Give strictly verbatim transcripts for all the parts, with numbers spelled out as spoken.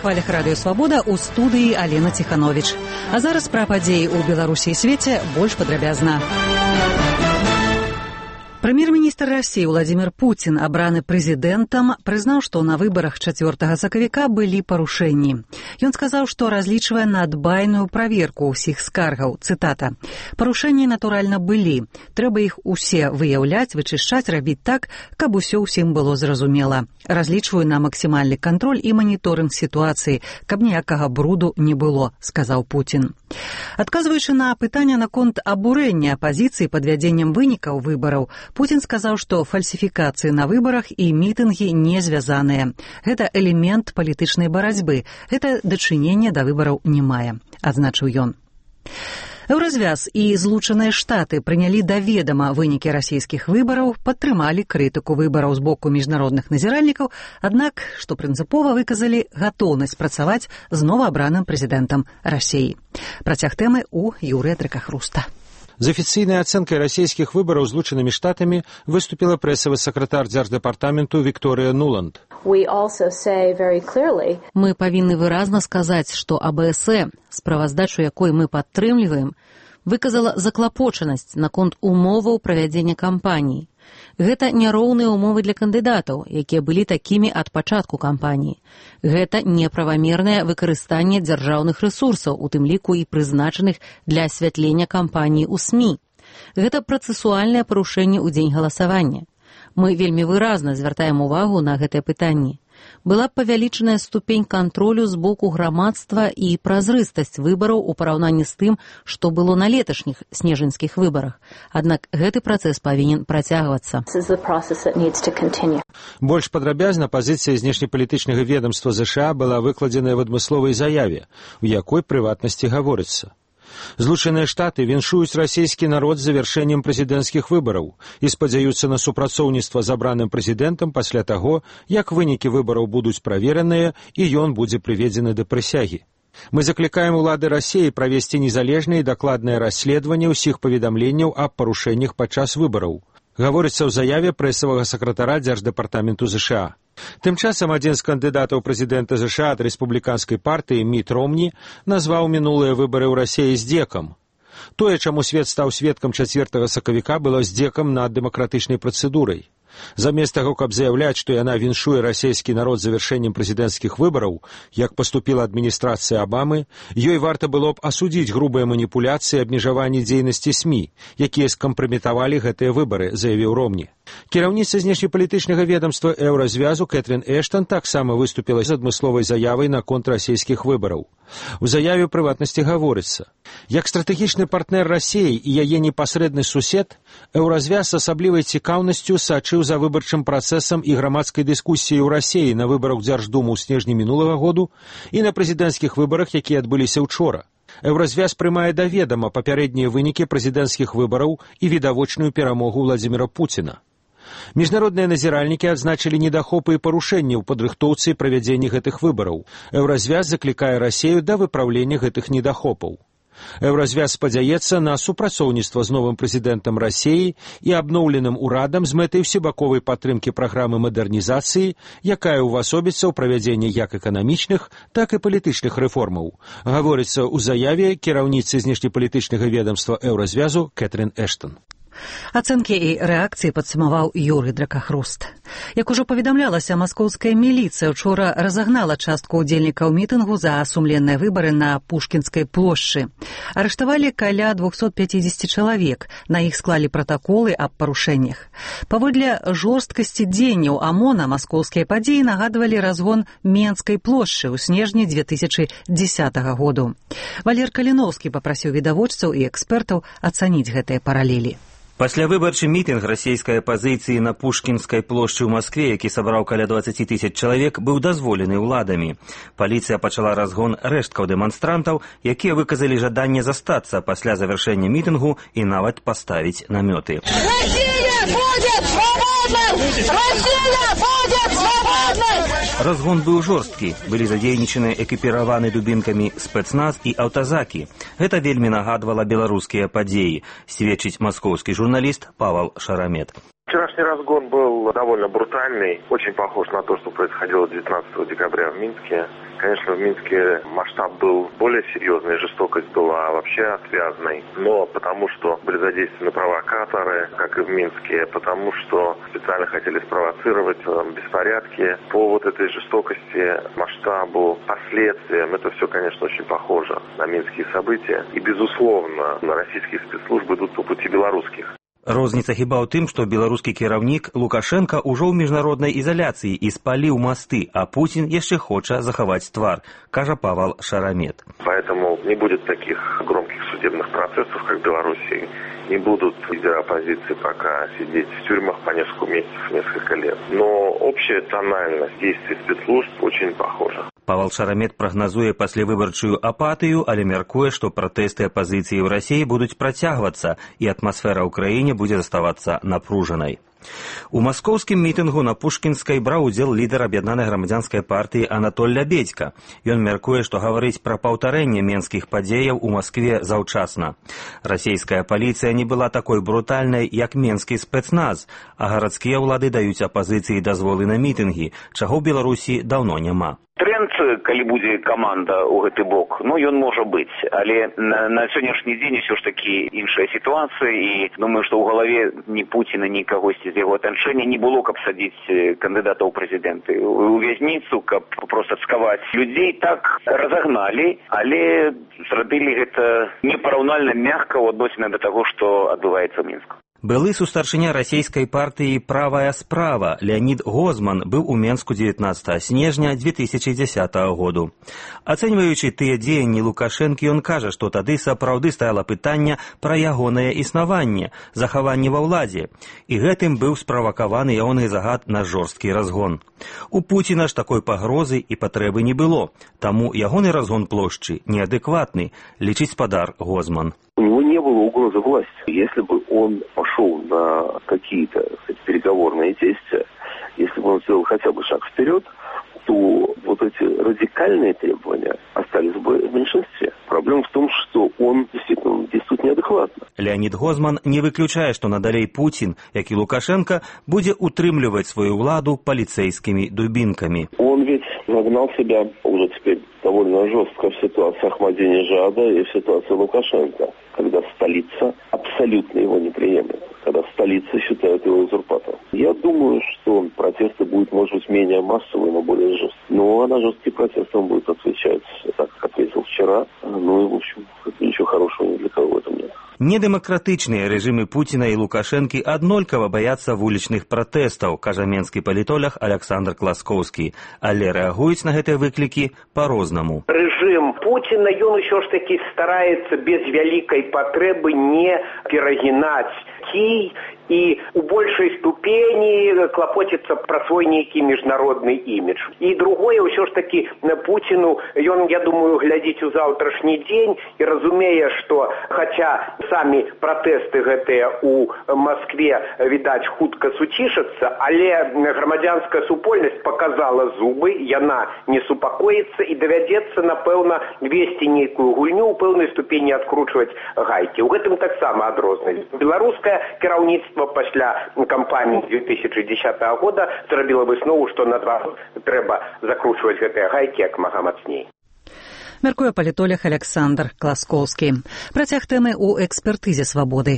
хвалях радыё «Свабода» ў студыі Алена Ціхановіч. А зараз пра падзеі ў Беларусі і свеце больш падрабязна. Прэм'ер-міністр Расіі Владзімір Пуцін, абраны прэзідэнтам, прызнаў, што на выбарах чацвёртага сакавіка былі парушэнні. Ён сказаў, што разлічвае на дбайную праверку ўсіх скаргаў. Цытата. «Парушэнні, натуральна, былі. Трэба іх усе выяўляць, вычышчаць, рабіць так, каб усё ўсім было зразумела. Разлічваю на максімальны кантроль і маніторынг сітуацыі, каб ніякага бруду не было», сказаў Пуцін. Адказваючы на пытанне наконт абурэння апазіцыі падвядзеннем вынікаў выбараў, Пуцін сказаў, што фальсіфікацыі на выбарах і мітынгі не звязаныя. Гэта элемент палітычнай барацьбы. Гэта дачынення да выбараў не мае, адзначыў ён. Еўразвяз і Злучаныя Штаты прынялі да ведама вынікі расійскіх выбараў, падтрымалі крытыку выбараў з боку міжнародных назіральнікаў, аднак, што прынцыпова выказалі гатоўнасць працаваць з новаабраным прэзідэнтам Расіі. Працяг тэмы ў Юрыя Дракахруста. З афіцыйнай ацэнкай расійскіх выбараў Злучанымі Штатамі выступіла прэсавы сакратар дзярждэпартаменту Вікторыя Нуланд. Мы павінны выразна сказаць, што А Бэ Эс Э, справаздачу якой мы падтрымліваем, выказала заклапочанасць наконт умоваў правядзення кампаніі. Гэта няроўныя ўмовы для кандыдатаў, якія былі такімі ад пачатку кампаніі. Гэта неправамернае выкарыстанне дзяржаўных рэсурсаў, у тым ліку і прызначаных для асвятлення кампаніі ў СМІ. Гэта працэсуальнае парушэнне ў дзень галасавання. Мы вельмі выразна звяртаем увагу на гэтае пытанне. Была павялічаная ступень кантролю з боку грамадства і празрыстасць выбараў у параўнанні з тым, што было на леташніх снежаньскіх выбарах. Аднак гэты працэс павінен працягвацца. Больш падрабязна пазіцыя знешнепалітычнага ведамства ЗША была выкладзеная в адмысловай заяве, у якой прыватнасці гаворыцца. Злучаныя Штаты віншуюць расійскі народ з завяршэннем прэзідэнцкіх выбараў і спадзяюцца на супрацоўніцтва з абраным прэзідэнтам пасля таго, як вынікі выбараў будуць правераныя і ён будзе прыведзены да прысягі. Мы заклікаем улады Расіі правесці незалежнае і дакладнае расследаванне ўсіх паведамленняў аб парушэннях падчас выбараў. Гаворыцца ў заяве прэсавага сакратара дзярждэпартаменту ЗША. Тым часам адзін з кандыдатаў прэзідэнта ЗША ад рэспубліканскай партыі Міт Ромні назваў мінулыя выбары ў Расіі здзекам. Тое, чаму свет стаў сведкам чацвёртага сакавіка, было здзекам над дэмакратычнай працэдурай. Замест таго, каб заяўляць, што яна віншуе расійскі народ завяршэннем прэзідэнцкіх выбараў, як паступіла адміністрацыя Абамы, ёй варта было б асудзіць грубыя маніпуляцыі і абмежаванні дзейнасці СМІ, якія скампраметавалі гэтыя выбары, заявіў Ромні. Кіраўніца знешнепалітычнага ведамства Еўразвязу Кэтрин Эштон таксама выступіла з адмысловай заявай наконт расійскіх выбараў. У заяве прыватнасці гаворыцца: як стратэгічны партнер Расіі і яе непасрэдны сусед, Еўразвяз з асаблівай цікаўнасцю сачыў за выбарчым працэсам і грамадскай дыскусіяй у Расіі на выбарах Дзярждумы ў снежні мінулага году і на прэзідэнцкіх выбарах, якія адбыліся ўчора. Еўразвяз прымае да ведама папярэднія вынікі прэзідэнцкіх выбараў і відавочную перамогу Владзіміра Пуціна. Міжнародныя назіральнікі адзначылі недахопы і парушэнні ў падрыхтоўцы і правядзенні гэтых выбараў. Еўразвяз заклікае Расію да выпраўлення гэтых недахопаў. Еўразвяз спадзяецца на супрацоўніцтва з новым прэзідэнтам Расіі і абноўленым урадам з мэтай усебаковай падтрымкі праграмы мадэрнізацыі, якая ўвасобіцца ў правядзенні як эканамічных, так і палітычных рэформаў. Гаворыцца ў заяве кіраўніцы знешнепалітычнага ведамства Еўразвязу Кэтрин Эштон. Ацэнкі і рэакцыі падсумаваў Юрый Дракахруст. Як ужо паведамлялася, маскоўская міліцыя учора разагнала частку ўдзельнікаў мітынгу за сумленныя выбары на Пушкінскай плошчы. Арыштавалі каля двухсот пяцідзесяці чалавек, на іх склалі пратаколы аб парушэннях. Паводле жорсткасці дзеянняў АМОНа маскоўскія падзеі нагадвалі разгон Менскай плошчы ў снежні дзве тысячы дзесятага году. Валер Каліноўскі папрасіў відавочцаў і экспертаў ацаніць гэтыя паралелі. Паслявыбарчы мітынг расійскай апазіцыі на Пушкінскай плошчы ў Маскве, які сабраў каля дваццаці тысяч чалавек, быў дазволены ўладамі. Паліцыя пачала разгон рэшткаў дэманстрантаў, якія выказалі жаданне застацца пасля завяршэння мітынгу і нават паставіць намёты. Расія будзе свабоднай! Расія будзе свабоднай! Разгон быў жорсткі, былі задзейнічаны экіпіраваны дубінкамі спецназ і аўтазакі. Гэта вельмі нагадвала беларускія падзеі, сведчыць маскоўскі журналіст Павал Шарамет. Вчерашний разгон был довольно брутальный, очень похож на то, что происходило девятнадцатого декабря в Минске. Конечно, в Минске масштаб был более серьезный, жестокость была вообще отвязной, но потому что были задействованы провокаторы, как и в Минске, потому что специально хотели спровоцировать беспорядки. По вот этой жестокости, масштабу, последствиям, это все, конечно, очень похоже на минские события. И, безусловно, на российские спецслужбы идут по пути белорусских. Розніца хіба ў тым, што беларускі кіраўнік Лукашенка ўжо ў міжнароднай ізаляцыі і спаліў масты, а Путин яшчэ хоча захаваць твар, кажа Павел Шарамет. Поэтому не будет таких громких судебных процессов, как в Беларуси. Не будут лидеры оппозиции пока сидеть в тюрьмах по несколько месяцев, несколько лет. Но общая тональность действий спецслужб очень похожа. Павел Шарамет прагназуе паслявыбарчую апатыю, але мяркуе, што пратэсты апазіцыі ў Расіі будуць працягвацца і атмасфера ў краіне будзе заставацца напружанай. У маскоўскім мітынгу на Пушкінскай браў удзел лідар аб'яднанай грамадзянскай партыі Анатоль Лябедзька. Ён мяркуе, што гаварыць пра паўтарэнне менскіх падзеяў у Маскве заўчасна. Расійская паліцыя не была такой брутальнай, як менскі спецназ, а гарадскія ўлады даюць апазіцыі дазволы на мітынгі, чаго ў Беларусі даўно няма. Тренд, калі будзе каманда ў гэты бок, ну, ён можа быць, але на, на сённяшні дзень усё ж такі іншая сітуацыя, і думаю, што ў галаве ні Пуціна, ні кагосьці з яго атачэння не было, каб садзіць кандыдата ў прэзідэнты у вязніцу, каб проста цкаваць людзей. Так разагналі, але зрабілі гэта непараўнальна мякка ў адносінах да таго, што адбываецца ў Мінску. Былы сустарчыня расійскай партыі «Правая справа» Леонид Гозман быў у Менску дзевятнаццатага снежня дзве тысячы дзесятага году. Ацэньваючы тыя дзеянні Лукашэнкі, ён кажа, што тады сапраўды стаяла пытанне пра ягонае існаванне, захаванне ва ўладзе, і гэтым быў справакаваны ягоны загад на жорсткі разгон. У Пуціна ж такой пагрозы і патрэбы не было, таму ягоны разгон плошчы неадэкватны, лічыць спадар Гозман. У него не было угрозы власти. Если бы он пошел на какие-то, кстати, переговорные действия, если бы он сделал хотя бы шаг вперед, то вот эти радикальные требования остались бы в меньшинстве. Проблема в том, что он действительно действует неадекватно. Леонид Гозман не выключае, што надалей Путин, як і Лукашенко, будзе утрымліваць сваю ўладу паліцейскімі дубінкамі. Он ведь загнал себя уже теперь довольно жестко в ситуации Ахмадинежада и в ситуации Лукашенко, когда столица абсолютно его не приемлет, когда столица считает его узурпатором. Я думаю, что протесты будут, может быть, менее массовые, но более жесткие. Но на жесткие протесты он будет отвечать так, как ответил вчера. Ну и, в общем, ничего хорошего ни для кого в этом нет. Недэмакратычныя рэжымы Пуціна і Лукашэнкі аднолькава баяцца вулічных пратэстаў, кажа менскі палітолог Александр Класкоўскі, але рэагуюць на гэтыя выклікі па-рознаму. Рэжым Пуціна, ён усё ж такі стараецца без вялікай патрэбы не перагінаць кій і у большай ступені клапоціцца пра свой нейкі міжнародны імідж. І другое, ўсё ж такі Пуціну, ён, я думаю, глядзіць у заўтрашні дзень і разумее, што хаця самі пратэсты гэтыя у Маскве, відаць, хутка суцішацца, але грамадзянская супольнасць паказала зубы, яна не супакоіцца і давядзецца, напэўна, весці нейкую гульню, у пэўнай ступені адкручваць гайкі. У гэтым таксама адрознасць. Беларускае кіраўніцтва пасля кампаніі дзве тысячы дзесятага года зрабіла выснову, што наадварот трэба закручваць гэтыя гайкі як мага мацней. Мяркуе палітолог Александр Класкоўскі. Працяг тэмы ў экспертызе «Свабоды».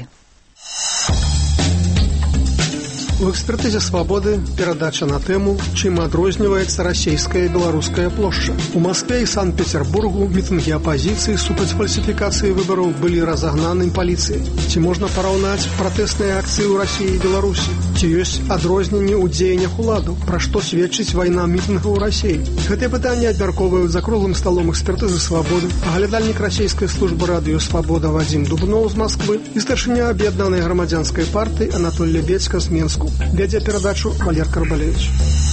У экспертызе «Свободы» перадача на тему, чым адрозніваецца расійская і беларуская плошча. У Москве і Санкт-Петербургу мітынгі апазіцыі супраць фальсіфікацыі выбараў былі разагнаны паліцыяй. Ці можна параўнаць пратэсныя акцыі ў Расіі і Беларусі? Ці ёсць адрозненні ў дзеяннях уладаў? Пра што сведчыць вайна мітынгаў у Расіі? Гэтыя пытанні абмяркоўваюць за круглым сталом экспертызы «Свободы» аглядальнік расійскай службы радыё «Свобода» Вадзім Дубноў з Москвы і старшыня аб'яднанай грамадзянскай партыі Анатоль Лябедзька з Менску. Вядзе перадачу Валер Карбалевич.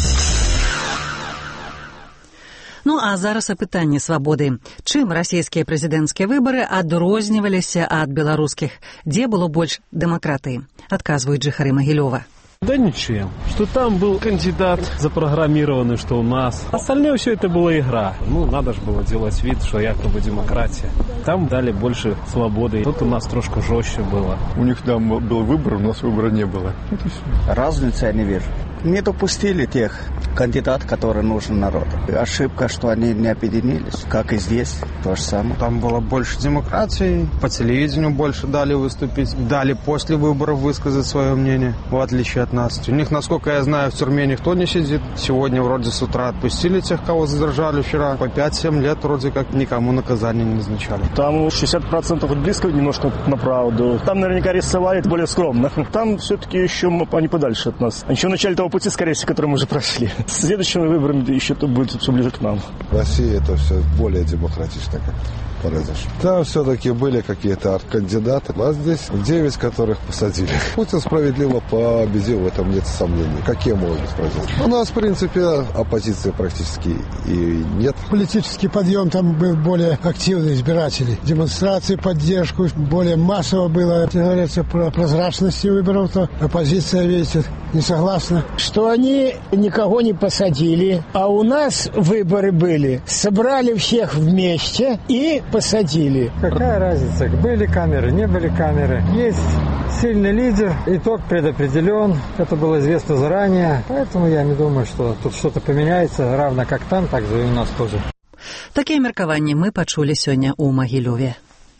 Ну а зараз апытанне «Свабоды». Чым расійскія прэзідэнцкія выбары адрозніваліся ад беларускіх? Дзе было больш дэмакратыі? Адказваюць жыхары Магілёва. Да ничем. Что там был кандидат запрограммированный, что у нас. Остальное все это была игра. Ну, надо же было делать вид, что якобы демократия. Там дали больше свободы. Тут у нас трошку жестче было. У них там был выбор, у нас выбора не было. Разницы я не вижу. Не допустили тех кандидатов, которые нужны народу. Ошибка, что они не объединились, как и здесь, то же самое. Там было больше демократии, по телевидению больше дали выступить, дали после выборов высказать свое мнение, в отличие от нас. У них, насколько я знаю, в тюрьме никто не сидит. Сегодня вроде с утра отпустили тех, кого задержали вчера. По пять-семь лет вроде как никому наказания не назначали. Там шестьдесят процентов близко немножко на правду. Там наверняка рисовали более скромно. Там все-таки еще они подальше от нас. Еще в начале того пути, скорее всего, который мы уже прошли. С следующими выборами еще тут будет все ближе к нам. В России это все более демократично как произошло. Там все-таки были какие-то кандидаты, а здесь девять, которых посадили. Путин справедливо победил, в этом нет сомнений. Какие могут быть произошли? У нас, в принципе, оппозиции практически и нет. Политический подъем там был более активный, избирателей. Демонстрации, поддержку, более массово было. Если говорится про прозрачность выборов, то оппозиция, видите, не согласна. Что они никого не посадили, а у нас выборы были. Собрали всех вместе и посадили. Какая разница? Были камеры, не были камеры. Есть сильный лидер, итог предопределен. Это было известно заранее. Поэтому я не думаю, что тут что-то поменяется, равно как там, так же и у нас тоже. Такие меркаванні мы пачулі сёння ў Магілёве.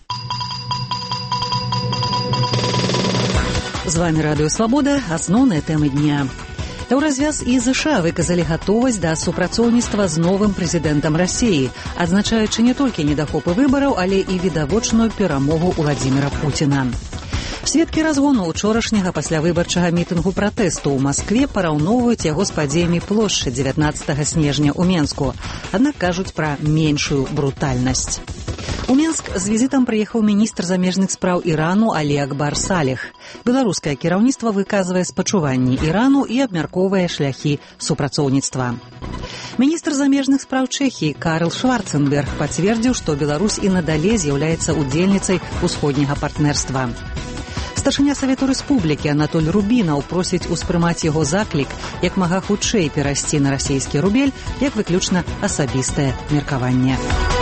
З вами Радыё Свабода, асноўныя тэмы дня. Еўразвяз і ЗША выказалі гатовасць да супрацоўніцтва з новым прэзідэнтам Расіі, адзначаючы не толькі недахопы выбараў, але і відавочную перамогу Владзіміра Пуціна. Сведкі разгону учорашняга паслявыбарчага мітынгу пратэсту ў Маскве параўноўваюць яго з падзеямі плошчы дзевятнаццатага снежня ў Менску, аднак кажуць пра меншую брутальнасць. У Менск з візітам прыехаў міністр замежных спраў Ірану Алі Акбар Салех. Беларускае кіраўніцтва выказвае спачуванні Ірану і абмяркоўвае шляхі супрацоўніцтва. Міністр замежных спраў Чэхіі Карл Шварценберг пацвердзіў, што Беларусь і надалей з'яўляецца удзельніцай усходняга партнерства. Старшыня Савету Рэспублікі Анатоль Рубінаў просіць успрымаць яго заклік як мага хутчэй перайсці на расійскі рубель, як выключна асабістае меркаванне.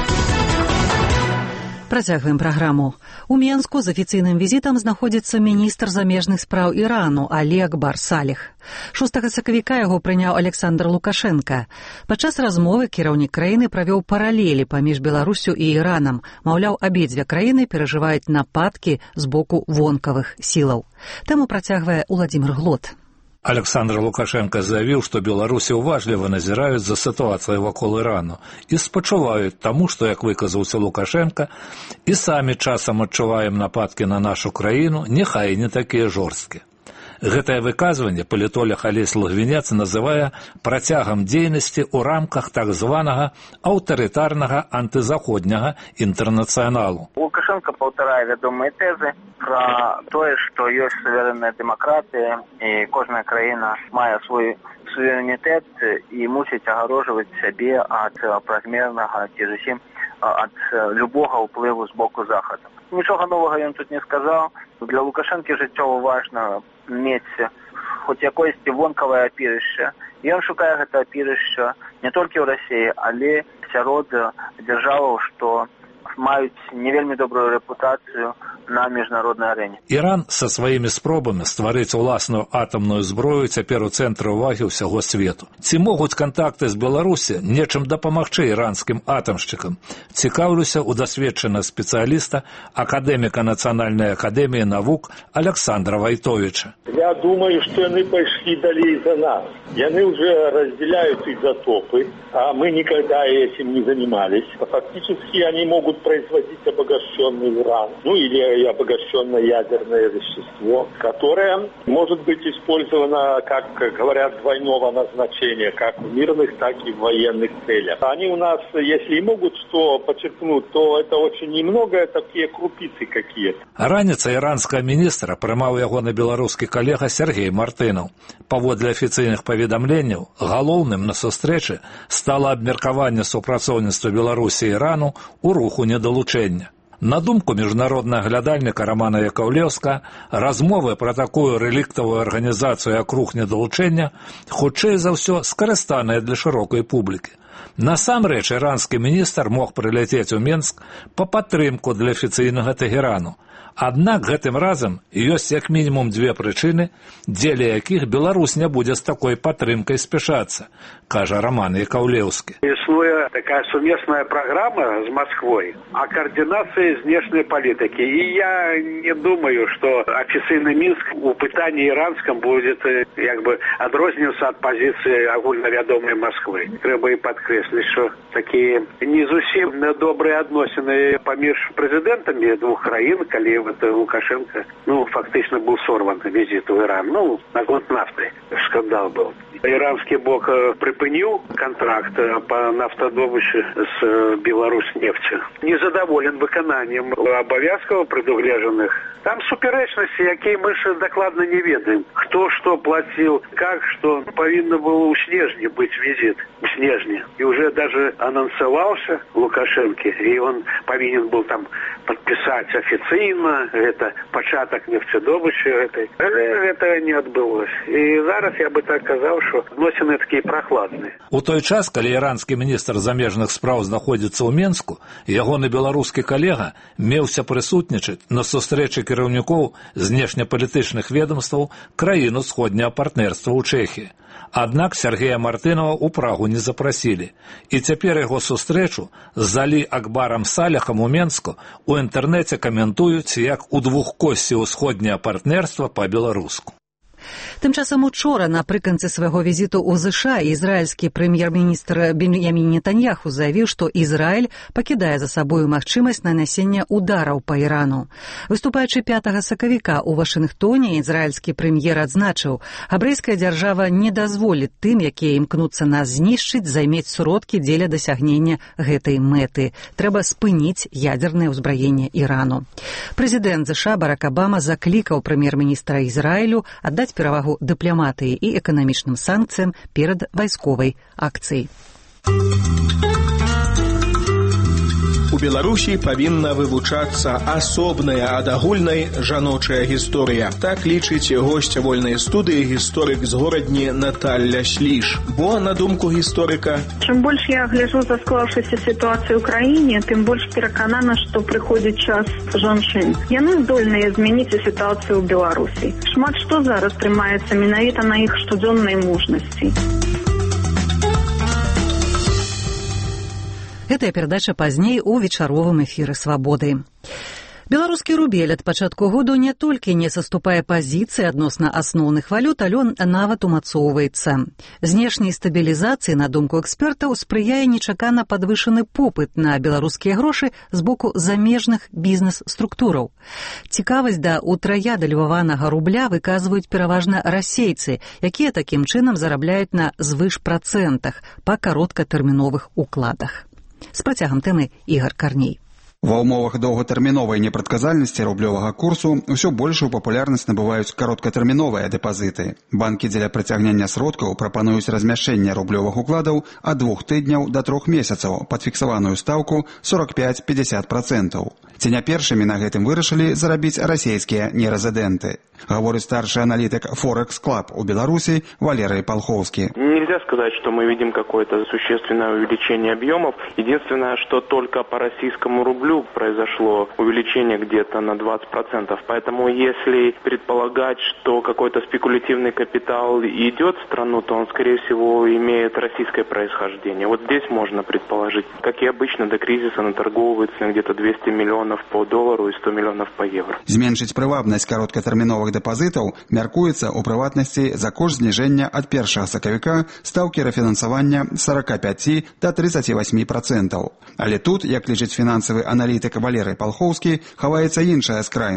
Працягваем праграму. У Менску з афіцыйным візітам знаходзіцца міністр замежных спраў Ірану Алі Акбар Салех. шостага сакавіка яго прыняў Александр Лукашенка. Падчас размовы кіраўнік краіны правёў паралелі паміж Беларусю і Іранам. Маўляў, абедзве краіны перажываюць нападкі з боку вонкавых сілаў. Тэму працягвае Уладзімир Глот. Александр Лукашенко заявил, что белорусы уважливо назирают за ситуацией вокол Ирану и спачувают тому, что, як выказаўся Лукашенко, и сами часам адчуваем нападки на нашу краіну, нехай не такие жорсткие. Гэтае выказванне палітолог Алесь Логвінец называе працягам дзейнасці ў рамках так званага аўтарытарнага антызаходняга інтэрнацыяналу. Лукашенко паўтарае вядомыя тэзы пра тое, што ёсць суверэнная дэмакратыя і кожная краіна мае свой суверэнітэт і мусіць агарожваць сябе ад празмернага ці зусім ад любога ўплыву з боку захаду. Нічога новага ён тут не сказаў. Для Лукашэнкі жыццёва важна мець хоць якоісьці вонкавае апірышча. Ён шукае гэта апірышча не толькі ў Расіі, але сярод дзяржаваў, што маюць не вельмі добрую рэпутацыю на міжнароднай арэне. Іран са сваімі спробамі стварыць уласную атамную зброю цяпер у цэнтры ўвагі ўсяго свету. Ці могуць кантакты з Беларусі нечым дапамагчы іранскім атамшчыкам? Цікаўлюся ў дасведчанага спецыяліста, акадэміка Нацыянальнай акадэміі навук Александра Вайтовича. Я думаю, что они пошли далее за нас. И они уже разделяют изотопы, а мы никогда этим не занимались. Фактически они могут производить обогащенный уран, ну или обогащенное ядерное вещество, которое может быть использовано, как говорят, двойного назначения, как в мирных, так и в военных целях. Они у нас, если и могут что подчеркнуть, то это очень немного, такие крупицы какие-то. Раніца іранскага міністра прымаў яго на беларускі калега Сергей Мартынаў. Паводле афіцыйных паведамленняў, галоўным на сустрэчы стала абмеркаванне супрацоўніцтва Беларусі і Ірану ў руху недалучэння. На думку міжнароднага глядальніка Романа Яковлеўска, размовы пра такую рэліктавую арганізацыю акруг недалучэння хутчэй за ўсё скарыстаныя для шырокай публікі. Насамрэч, іранскі міністр мог прыляцець у Менск па падтрымку для афіцыйнага Тэгерану. Аднак гэтым разам ёсць як мінімум дзве прычыны, дзеля якіх Беларусь не будзе з такой падтрымкай спяшацца, кажа Роман Яковлеўскі. Існуе такая сумесная праграма з Москвой о координации внешней политики. И я не думаю, что официальный Минск у пытании иранском будет как бы адрозниваться от позиции агульнавядомой Москвы. Треба и подкреслить, что такие не зусім добрые адносины паміж президентами двух краін, калі вот Лукашенко, ну, фактично был сорван визит в Иран. Ну, на год нафты скандал был. Иранский бок припынил контракт по нафтодобыче с Беларусьнефтью. Незадоволен выкананием обовязков предугледженных. Там суперечности, якія мы ж докладно не ведаем. Кто что платил, как, что. Повинно было у Снежни быть визит. У Снежни. И уже даже анонсовался Лукашенко. И он повинен был там подписать официально. Это початок нефтедобычи этой. Это не отбылось. И зараз я бы так сказал, что адносіны такие прохладные. У той час, калі іранскі міністр замежных спраў знаходзіцца ў Менску, ягоны беларускі калега меўся прысутнічаць на сустрэчы кіраўнікоў знешнепалітычных ведомстваў краін усходняга партнерства ў Чэхіі. Аднак Сергея Мартынова ў Прагу не запрасілі. І цяпер яго сустрэчу з Залі Акбарам Салехам у Менску у інтэрнэце каментуюць як у двухкоссі ўсходняга партнерства па-беларуску. Тым часам учора, напрыканцы свайго візіту ў ЗША, ізраільскі прэм'ер-міністр Беньямін Нетаньяху заявіў, што Ізраіль пакідае за сабою магчымасць нанясення удараў па Ірану. Выступаючы пятага сакавіка ў Вашынгтоне, ізраільскі прэм'ер адзначыў, габрэйская дзяржава не дазволіць тым, якія імкнуцца нас знішчыць, займець сродкі дзеля дасягнення гэтай мэты. Трэба спыніць ядзернае ўзбраенне Ірану. Прэзідэнт ЗША Барак Абама заклікаў прэм'ер-міністра Ізраілю аддаць перавагу дыпламатыі і эканамічным санкцыям перад вайсковай акцыяй. У Беларусі павінна вывучацца асобная ад агульнай жаночая гісторыя. Так лічыць госця вольнай студыі гісторык з горадні Наталля Сліж. Бо, на думку гісторыка, чым больш я гляджу за склаўшуюся сітуацыю ў краіне, тым больш пераканана, што прыходзіць час жанчын. Яны здольныя змяніць сітуацыю ў Беларусі. Шмат што зараз трымаецца менавіта на іх штодзённай мужнасці. Гэтая перадача пазней у вечаровым эфіры «Свабоды». Беларускі рубель ад пачатку году не толькі не саступае пазіцыі адносна асноўных валют, але нават умацоўваецца. Знешняй стабілізацыі, на думку экспертаў, спрыяе нечакана падвышаны попыт на беларускія грошы з боку замежных бізнес-структураў. Цікавасць да утраядальваванага рубля выказваюць пераважна расейцы, якія такім чынам зарабляюць на звышпрацэнтах па кароткатэрміновых укладах. З працягам тэмы Ігар Карней. Ва ўмовах доўгатэрміновай непрадказальнасці рублёвага курсу ўсё большую папулярнасць набываюць кароткатэрміновыя дэпазіты. Банкі дзеля прыцягнення сродкаў прапануюць размяшчэнне рублёвых укладаў ад двух тыдняў да трох месяцаў пад фіксаваную стаўку сорок пять - пятьдесят процентов. Ці не першымі на гэтым вырашылі зарабіць расійскія нерэзідэнты. Говорит старший аналитик Forex Club у Беларуси Валерий Полховский. Нельзя сказать, что мы видим какое-то существенное увеличение объемов. Единственное, что только по российскому рублю произошло увеличение где-то на двадцать процентов. Поэтому если предполагать, что какой-то спекулятивный капитал идет в страну, то он, скорее всего, имеет российское происхождение. Вот здесь можно предположить. Как и обычно, до кризиса наторговывается где-то двести миллионов по доллару и сто миллионов по евро. Зменшыць прывабнасць кароткатэрміновых дэпазітаў мяркуецца ў прыватнасці за кошт зніжэння ад першага сакавіка стаўкі рэфінансавання з сорок пять до тридцати восьми процентов. Але тут, як лічыць фінансавы аналітык Валерый Полховский, хаваецца іншая скрайнасць.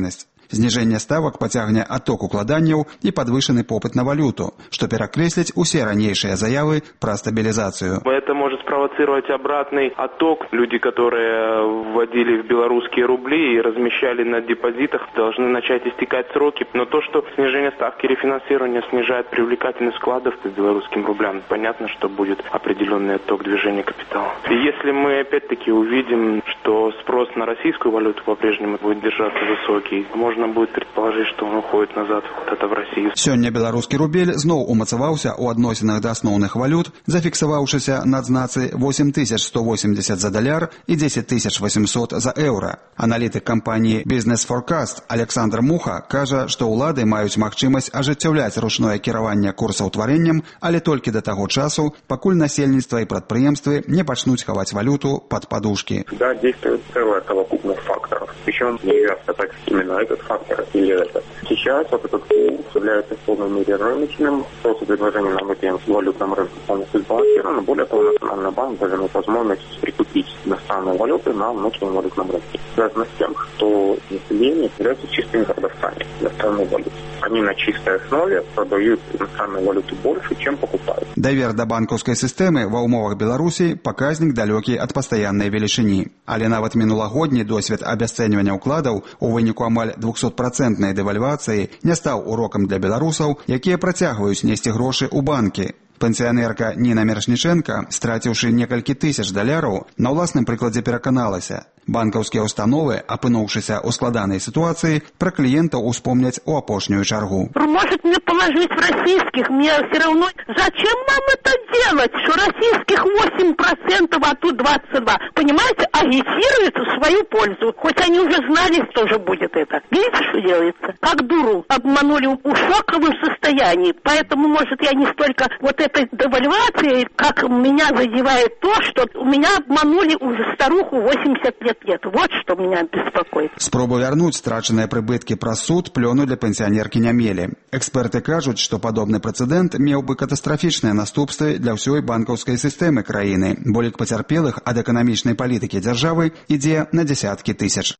Зніжэнне ставак пацягне адток укладанняў і падвышаны попыт на валюту, што перакрэсліць усе ранейшыя заявы пра стабілізацыю. Это может спровоцировать обратный отток. Люди, которые вводили в белорусские рубли и размещали на депозитах, должны начать истекать сроки. Но то, что снижение ставки рефинансирования снижает привлекательность вкладов к белорусским рублям, понятно, что будет определенный отток движения капитала. И если мы опять-таки увидим, что спрос на российскую валюту по-прежнему будет держаться высокий, можно будет предположить, что он уходит назад куда-то в Россию. Сёння беларускі рубель зноў умацаваўся ў адносінах да асноўных валют, зафіксаваўшыся на адзнацы восемь тысяч сто восемьдесят за даляр і дзесяць тысяч восемьсот за еўра. Аналітык кампаніі Business Forecast Александр Муха кажа, што ўлады маюць магчымасць ажыццяўляць ручное кіраванне курсаўтварэннем, але толькі да таго часу, пакуль насельніцтва і прадпрыемствы не пачнуць хаваць валюту пад подушки. Да, действует целая совокупность факторов. Причем нельзя сказать именно этот фактор или этот. Сейчас вот этот курс является в полной мере рыночным. Спрос и предложение на этом валютном рынке полностью сбалансировано. Более того, Национальный банк даже имеет возможность прикупить иностранные валюты на внутреннем валютном рынке. Связано с тем, что население является чистыми продавцами иностранной валюты. Они на чистой основе продают иностранную валюту больше, чем покупают. Давер да банкаўскай сістэмы ва ўмовах Беларусі паказнік далёкі ад пастаяннай велічыні. Але нават мінулагодні досвед абясцэньвання ўкладаў у выніку амаль двухсотпроцентнай дэвальвацыі не стаў урокам для беларусаў, якія працягваюць несці грошы ў банкі. Пенсіянерка Ніна Мершніченка, страціўшы некалькі тысяч даляраў, на ўласным прыкладзе пераканалася. Банкаўскія установы, апынуўшыся ў складанай ситуации, про клиентов успомнять у апошнюю чаргу. Может мне положить в российских, мне все равно. Зачем нам это делать, что российских восемь процентов, а тут двадцать два процента? Понимаете, агитируют в свою пользу. Хоть они уже знали, что же будет это. Видите, что делается? Как дуру обманули в шоковом состоянии. Поэтому, может, я не столько вот этой девальвацией, как меня задевает то, что меня обманули уже старуху восемьдесят лет. Нет, вот что меня беспокоит. Спробу вярнуць страчаныя прыбыткі праз суд плёну для пенсіянеркі не мелі. Эксперты кажуць, што падобны прэцэдэнт меў бы катастрафічныя наступствы для ўсёй банкаўскай сістэмы краіны, бо лік пацярпелых ад эканамічнай палітыкі дзяржавы ідзе на дзесяткі тысяч.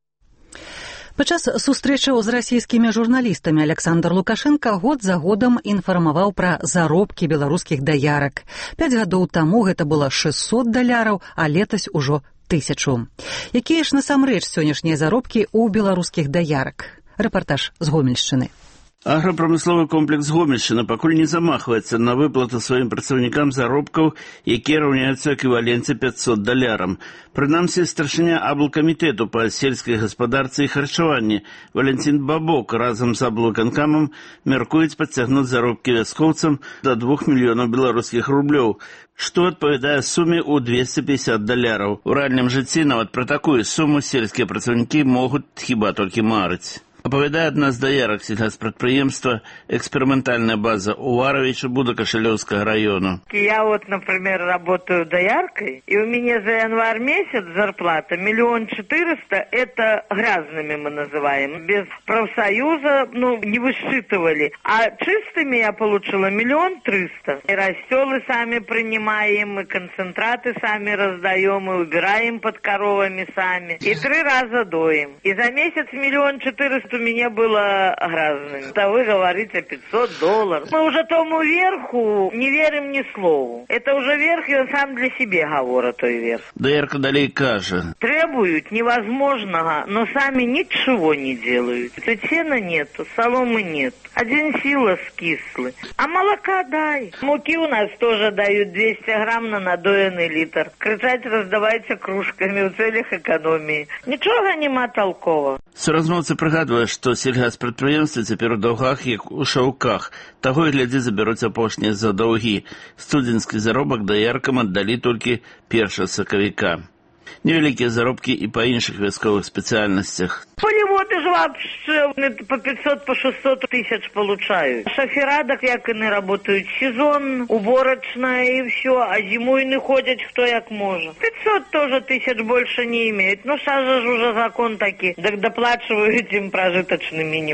Падчас сустрэчаў з расійскімі журналістамі Александр Лукашенко год за годам інфармаваў пра заробкі беларускіх даярак. Пяць гадоў таму гэта было шэсцьсот даляраў, а летась ужо тысячу. Якія ж насамрэч сённяшнія заробкі ў беларускіх даярак? Рэпартаж з Гомельшчыны. Аграпрамысловы комплекс Гомельшчына пакуль не замахваецца на выплату сваім працаўнікам заробкаў, якія раўняюцца эквіваленце пятьсот далярам. Прынамсі, старшыня аблкамітэту па сельскай гаспадарцы і харчаванні Валентин Бабок разам з аблвыканкамам мяркуюць падцягнуць заробкі вяскоўцам да двух мільёнаў беларускіх рублёў, што адпавядае суме ў двести пятьдесят даляраў. У рэальным жыцці нават пра такую суму сельскія працаўнікі могуць хіба толькі марыць. Оповедает нас доярок сельхозпредприемства экспериментальная база Уваровича Будо-Кошелевского района. Я вот, например, работаю дояркой, и у меня за январь месяц зарплата миллион четыреста, это грязными мы называем, без профсоюза, ну, не высчитывали. А чистыми я получила миллион триста. И растелы сами принимаем, и концентраты сами раздаем, и убираем под коровами сами. И три раза доим. И за месяц миллион четыреста у меня было грязным. А вы говорите пятьсот долларов. Мы уже тому верху не верим ни слову. Это уже верх, и он сам для себя говорит, той верх. Доярка далей каже. Требуют невозможного, но сами ничего не делают. Сена нету, соломы нет. Один сила скислый. А молока дай. Муки у нас тоже дают двести грамм на надоенный литр. Кричать раздавайте кружками в целях экономии. Ничего нема толкового. Суразмоўцы прыгадвае, што сельгаспрадпрыемствы цяпер у даўгах, як у шаўках. Таго і глядзі забяруць апошнія за даўгі. Студзенскі заробак даяркам аддалі толькі першага сакавіка. Невеликие заробки и по іншых войсковых специальностях. Полеводы же вообще по пятьсот, по шестьсот тысяч получают. Шофера, так як они работают сезон, уборочная и все, а зимойны ходят кто як может. пятьсот тоже тысяч больше не имеют. Ну, сейчас же уже закон такой, так доплачивают им прожиточный минимум.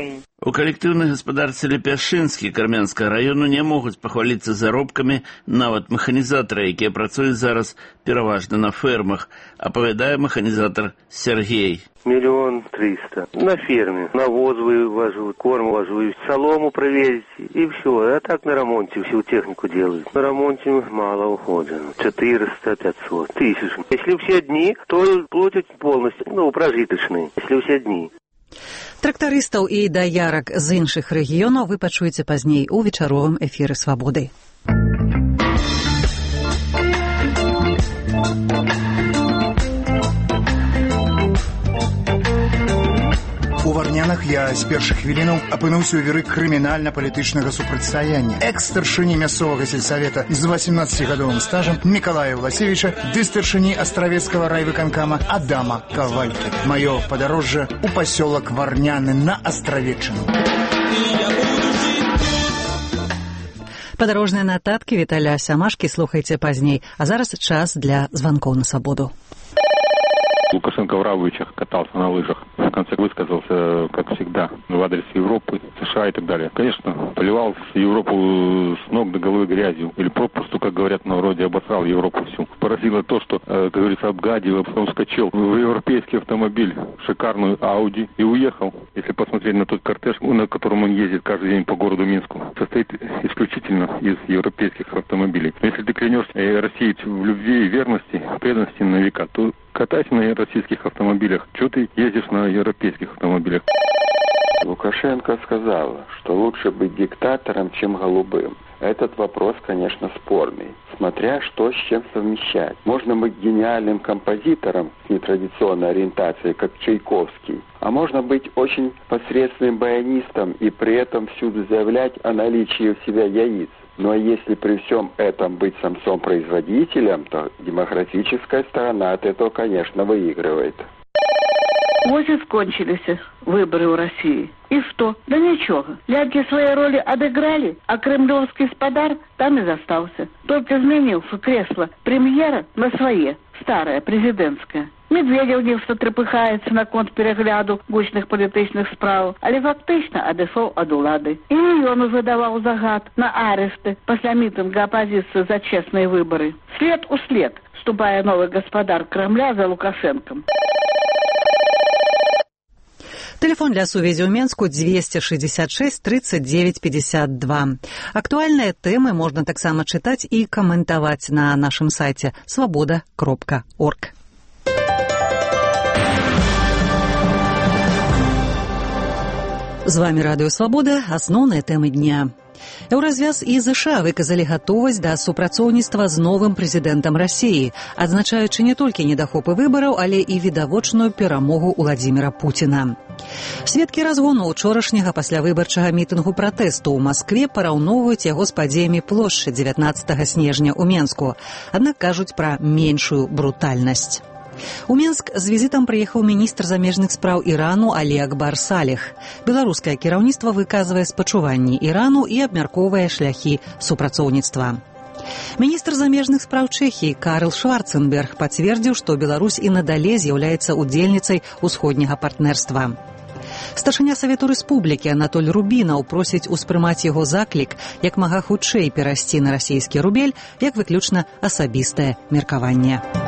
У калектыўнай гаспадарцы Лепяшынскі Кармянскага раёну не могуць пахваліцца заробкамі нават механізатары, якія працуюць зараз пераважна на фермах, апавядае механізатар Сергей. Миллион триста. На ферме. Навоз вывожу, корм вожу, солому привезете, и все. А так на ремонте всю технику делают. На ремонте мало уходит. четыреста пятьсот тысяч. Если все дни, то платят полностью, ну, прожиточные. Если все дни. Трактарыстаў і даярак з іншых рэгіёнаў вы пачуеце пазней у вечаровым эфіры «Свабоды». У Варнянах я з першых хвілінаў апынуўся ў віры крымінальна-палітычнага супрацьстаяння. Экс-старшыні мясцовага сельсавета з васемнаццацігадовым стажам Мікалая Власевіча ды старшыні астравецкага райвыканкама Адама Кавалькі. Маё падарожжа ў пасёлак Варняны на Астравеччыну. Падарожныя нататкі Віталя Сямашкі слухайце пазней, а зараз час для званкоў на свабоду. Лукашенко в Равычах катался на лыжах. В конце высказался, как всегда, в адрес Европы, США и так далее. Конечно, поливал Европу с ног до головы грязью. Или попросту, как говорят на народе, обосрал Европу всю. Поразило то, что, как говорится, обгадил, а потом вскочил в европейский автомобиль, шикарную Ауди, и уехал. Если посмотреть на тот кортеж, на котором он ездит каждый день по городу Минску, состоит исключительно из европейских автомобилей. Если ты клянешься России в любви и верности, преданности на века, то катайся на российских автомобилях. Чего ты ездишь на европейских автомобилях? Лукашенко сказала, что лучше быть диктатором, чем голубым. Этот вопрос, конечно, спорный, смотря что с чем совмещать. Можно быть гениальным композитором с нетрадиционной ориентацией, как Чайковский, а можно быть очень посредственным баянистом и при этом всюду заявлять о наличии у себя яиц. Но если при всем этом быть самцом-производителем, то демократическая сторона от этого, конечно, выигрывает. Вот и скончились выборы у России. И что? Да ничего. Ляки свои роли отыграли, а кремлевский спадар там и застался. Только изменился кресло премьера на свое, старое, президентское. Медведев нехто трепыхаецца наконт перагляду гучных палітычных спраў, але фактычна адышоў ад улады. І ён ужо даваў загад на аресты пасля мітынга апазіцыі за честные выборы. След у след ступае новый гаспадар Кремля за Лукашенком. Телефон для сувязі ў Менску двести шестьдесят шесть тридцать девять пятьдесят два. Актуальныя тэмы можна таксама чытаць і каментаваць на нашым сайце свабода кропка орг. З вами Радыё Свабода, асноўныя тэмы дня. Еўразвяз і ЗША выказалі гатовасць да супрацоўніцтва з новым прэзідэнтам Расіі, адзначаючы не толькі недахопы выбараў, але і відавочную перамогу Уладзіміра Пуціна. Сведкі разгону учорашняга паслявыбарчага мітынгу пратэсту ў Маскве параўноўваюць яго з падзеямі плошчы дзевятнаццатага снежня ў Менску, аднак кажуць пра меншую брутальнасць. У Менск з візітам прыехаў міністр замежных спраў Ірану Алі Акбар Саліх. Беларускае кіраўніцтва выказвае спачуванні Ірану і абмяркоўвае шляхі супрацоўніцтва. Міністр замежных спраў Чэхіі Карл Шварценберг пацвердзіў, што Беларусь і надалей з'яўляецца удзельніцай усходняга партнерства. Старшыня Савету Рэспублікі Анатоль Рубінаў просіць успрымаць яго заклік як мага хутчэй перайсці на расійскі рубель як выключна асабістае меркаванне.